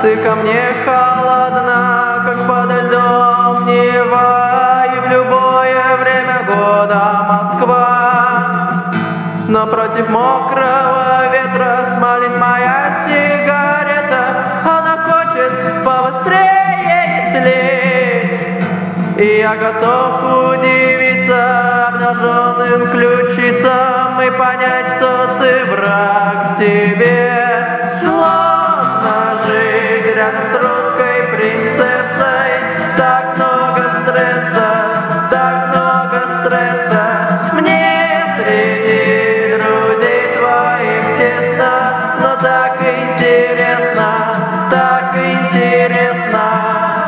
Ты ко мне холодна, как подо льдом Нева, и в любое время года Москва. Но против мокрого ветра смолит моя сигарета, она хочет побыстрее истлеть. И я готов удивиться обнаженным ключицам и понять, что ты враг себе. Сложно жить рядом с русской принцессой, так много стресса, так много стресса. Мне среди друзей твоих тесно, но так интересно, так интересно.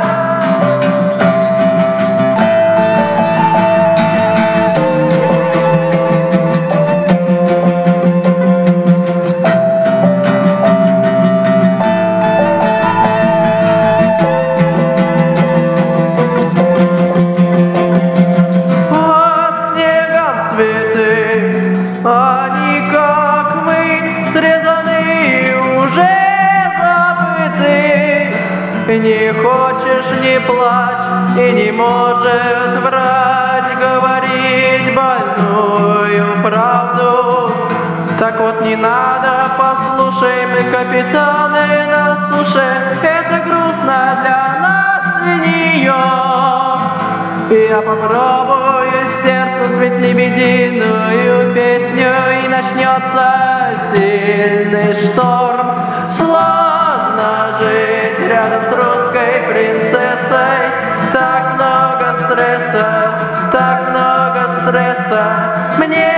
Они, как мы, срезаны, уже забыты. Не хочешь — не плачь, и не может врач говорить больную правду. Так вот не надо, послушай, мы капитаны на суше, это грустно для нас и нее. И я попробую сердцу спеть лебединую песню, и начнется сильный шторм. Сложно жить рядом с русской принцессой, так много стресса, так много стресса. Мне